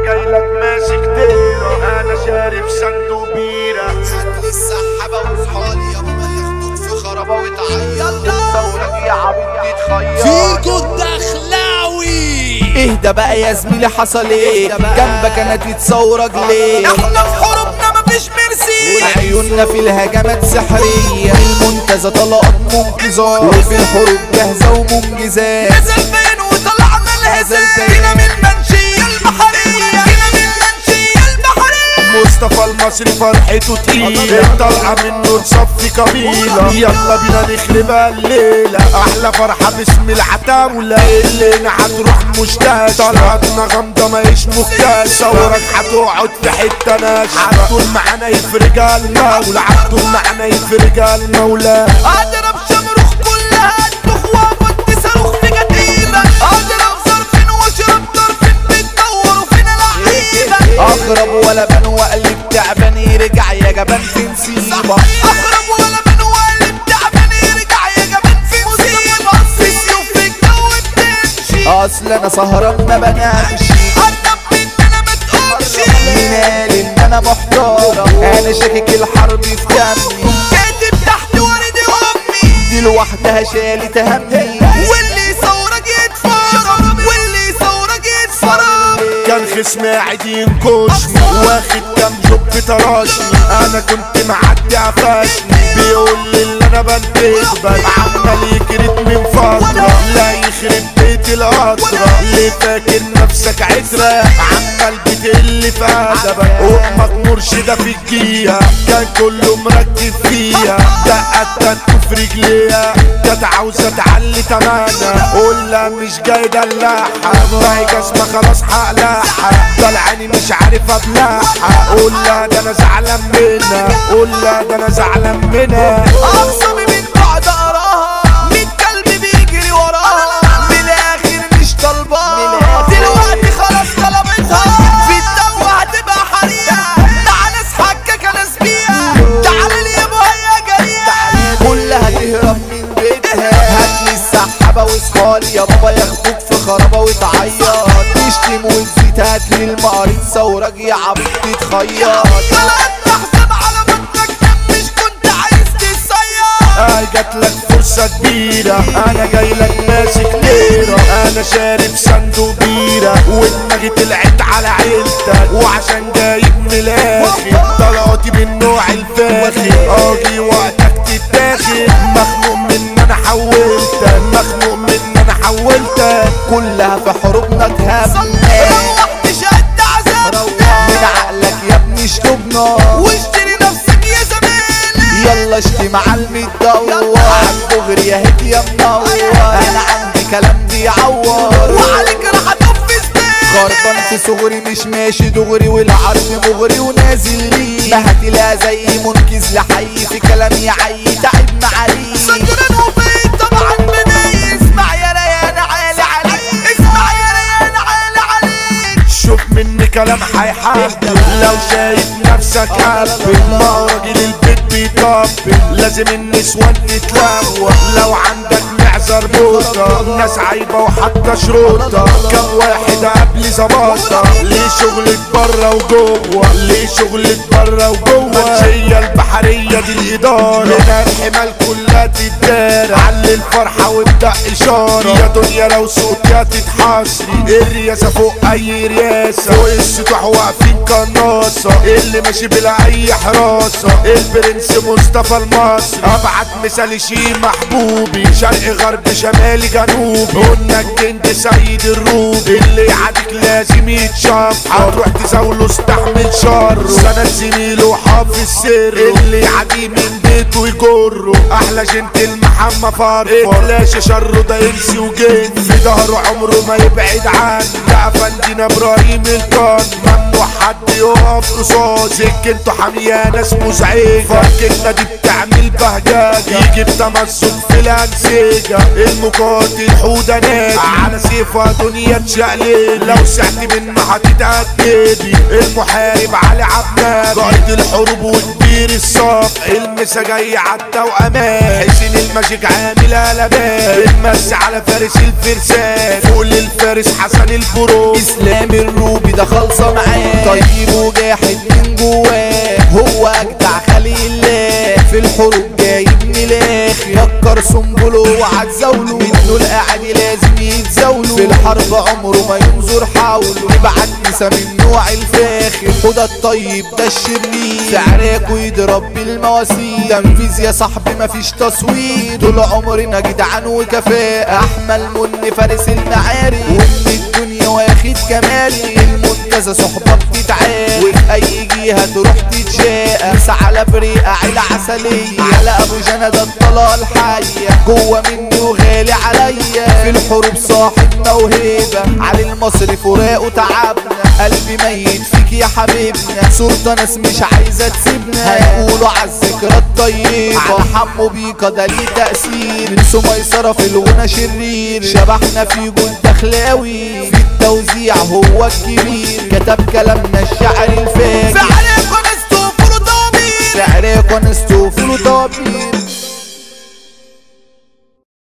جاي لك ماسك تيرة، انا شارب صندوق بيرة. هاتلي السحابة وصحالي يا بابا ياخدوك في خرابة وتعيط. ثورك يا عبيط تتخير فيكو الدخلاوي. اهدى بقى يا زميلي، حصل ايه جنبك؟ انا تتصورك ليه؟ احنا في حروبنا مفيش مرسي، عيوننا في الهجمات سحرية، المنتزه طلقات منقذة، وفي الحروب جاهزة ومنجزات. نزل بين وطلعنا الهزال، جينا من المنشية البحرية، جينا من المنشية البحرية. مصطفى المصري فرحته تقيلة، طالعة منه تصفي قبيلة. يلا بينا نخربها الليلة، أحلى فرحة باسم العتاولة. الليلة هتروح مشتاق، طلعتنا غامضة ماهيش مكتاش. ثورك هتقعد في حتة ناشفة، عالطول معانا يفرجها المولى، عالطول معانا يفرجها المولى. اضرب شمروخ كلها تدخ وابد صاروخ في جديدة، اضرب ظرفين واشرب طرفين بتدوروا فينا لعيبة. اغرب ولا بان وقلب تعبان، يرجع يا جبان في نسيبة. اغرب ولا بان وقلب تعبان، يرجع يا جبان في مصيبة. في سيوف في الجو بتمشي، اصل انا سهران ما بنامش، قرب مني انا ما تقولش. مين قال ان انا محترم؟ انا شاكك الحرب في دمي، كاتب تحت وردي امي، دي لوحدها شالت همي. واللي يصورك يتفرج، واللي يصورك يتفرج. كان خصمي قاعد ينكشني، واخد كام جوب تراشني. انا كنت معدي عفاشني، بيقول لي اللي انا بنتقبل، عمال يكرت من فترة. لا يخرب بيت القطرة، اللي فاكر نفسك عترة، عمال بتقل في ادبك. امك مرشدة في الجية، كان كله مركز فيها. دقت تنكو في رجليها، كانت عاوزة تعلي تمانا. قول لها مش جاي دلعها، باقي جسمة خلاص هقلعها. طلعاني مش عارف ابلعها، قول لها ده انا زعلان منها، قول لها ده انا زعلان منها. اقسمي من بعد اراها، 100 كلب بيجري وراها، من الاخر مش طالباها. دلوقتي خلاص طلبتها، في الدو هتبقى حريقة. تعال ناس حكاكة ناس بيها، تعال لي يابا هي جريئة. كلها تهرب من بيتها، هاتلي السحابة واصحالي يا بابا ياخدوك في خرابة وتعيط. تشتم وتزيد هاتلي المقاريض، ثورك يا عبيط تتخيط. طلعت محسب على بطنك دم، مش كنت عايز تصير. جاتلك فرصة كبيرة، انا جاي لك ماسك ليرة. انا شارب صندوق بيرة، ودماغي طلعت على عيلتك. وعشان جايب من الاخر، طلعتي من نوع الفاخر. اجي وقتك تتاخد، مخنوق من انا حولتك، مخنوق من انا حولتك. كلها في حروبنا تهمنا، روحت شد عذاب من عقلك يا ابني اشطبنا، واشتري نفسك يا زميلي. يلا اشتي مع المدور. عالدغري يا هيك يا منور، انا عندي كلام بيعور. وعليك راح اتنفذ بيه، خربان في صغري مش ماشي دغري، والعرض مغري ونازل ليه. بهتلها زي منكز لحي، في كلام يعي تعب معاليه. سجران وفين طبعا بداية. اسمع يا ريان عالي عليك، اسمع يا ريان عالي عليك. شوف مني كلام هيحبل، لو شايف نفسك قبل. ما هو راجل البيت بيطبل، لازم النسوان تتلوى. لو عندك معذر بوطة، ناس عايبة وحتى شروطة. كم واحد قبل زباطة، ليه شغلك برا وجوه، ليه شغلك برا وجوه. منشية البحرية دي الإدارة، هنا الحمال كلها تتدار. علي الفرحة وابدأ إشارة، يا دنيا لو صوتها تتحصري. الرياسة فوق أي رياسة، فوق السطوح واقفين قناصة. اللي ماشي بلا أي حراسة، البرنس مصطفى المصري. أبعت مثال شي محبوبي، شرق غرب شمالي جنوبي. قلنا الجند سيد الروبي، اللي يعاديك لازم يتشاف. هتروح تزاوله استحمل شر، سند زميله حافظ سر. اللي يعاديه من بيته يجره، أحلى جنتل محمد فرفر. اتلاشى شره ده ينسي وجن، في ظهره عمره ما يبعد عنه. ده أفندينا إبراهيم القن، ممنوع حد يقف قصاد. سكنته حامية ناس مزعجة، فركتنا دي بتعمل بهجاجة. يجي بتمسك في الأنسجة، المقاتل حودة نادي على سيفها دنيا تشقلب لو سعت منه هتتأكدي المحارب علي عبد قائد الحروب وكبير الصف المسا جاي عالتوأمان حسين الماجيك عامل قلبان المس على فارس الفرسان فوق للفارس حسن البرو اسلام الروبي ده خالصه معاه طيب وجاحد من جواه هو اجدع خليل الله في الحروب جايب ملاخ يكر سنبله وعتزاوله منه الاعادي لازم يتزاوله في الحرب عمره ما ينظر حوله يبعت نسا من نوع الفاخر خد الطيب ده الشرير في عراكه يضرب بالمواسير تنفيذ يا صاحبي مفيش تصوير طول عمرنا جدعان وكفاءة احمل من فارس المعارك ومن الدنيا واخد كمالي المنتزه صحبه بتتعارك وفي اي جهه تروح تتشاقى بس على بريقه عيله عسليه على ابو جنى ده الطلقه الحيه جوه مني وغالي عليا في الحروب صاحب موهبه علي المصري فراقه تعبنا قلبي ميت فيك يا حبيبنا صورة ناس مش عايزه تسيبنا هيقولوا عالذكرى الطيبه على حمو بيكا ده ليه تأثير نسوا ميسره في الغنى شرير شبحنا في جود دخلاوي في التوزيع هو الكبير كتب كلامنا الشعر الفاجر في عليكم استوفوا ضمير في عراكم استوفوا ضمير